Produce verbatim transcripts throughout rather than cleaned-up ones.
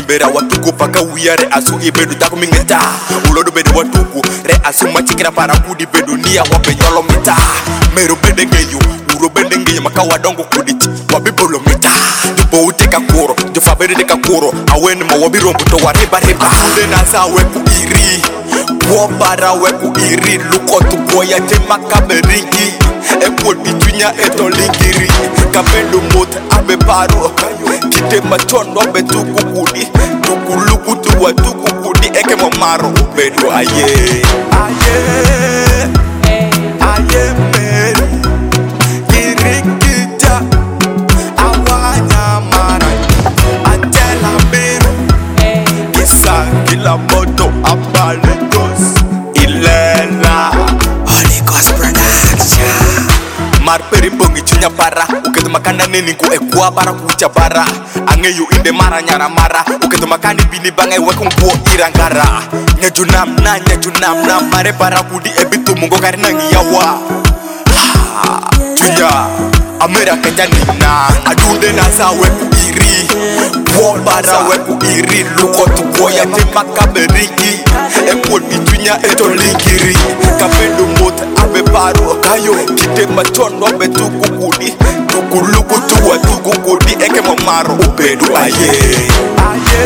bera watuku paka wiare asugi bedu tako mingeta ulodo bedu watuku re asuma chikira para kudi bedu niya wape nyolo mita mero bendengeyo uro bendengeyo makawa dongo kuditi wabibolo mita dubo uteka kuro jofabere deka kuro aweni mawabiro mbuto wa reba reba afunde nasa weku iri wabara weku iri luko tukoya tema kameringi ekwo bitunya eto lingiri kapendo mot abe paro kite machondo be tukukudi tukuluku tuwa tukukudi eke mamaro bedo aye aye aye bedo kirikita awanya mara atela bedo kisa kila moto abale dos ilela Holy Ghost Production mar peri bongi chunya para uketo makanda neni ku ekwa bara kucha bara angeyo inde mara nyara mara uketo makani bini bangai weko nkuo irangara nyajunam na nyajunam na mare para kudi ebitu mungo karina ngiyawa chunya amera kejanina adude na sa weku iri wall bara weku iri luko tukoya tema kaberiki ekwo bitunya eto lingiri kapendo mot abe paro kayo kite machondo be tukukudi tukuluku tuwa tukukudi eke mamaro ubedu aye aye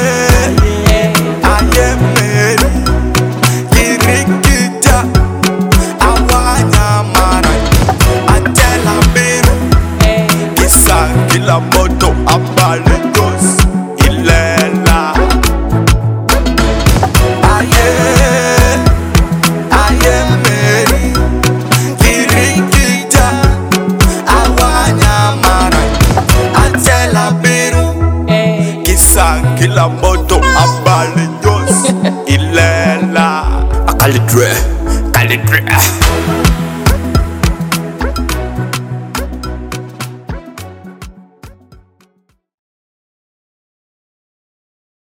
aye meru kirikita awanya mara atela beru kisa kila moto abale dos ilela aye aye meru kirikita awanya mara atela beru kisa kila moto abale dos ilela akali dre kali dre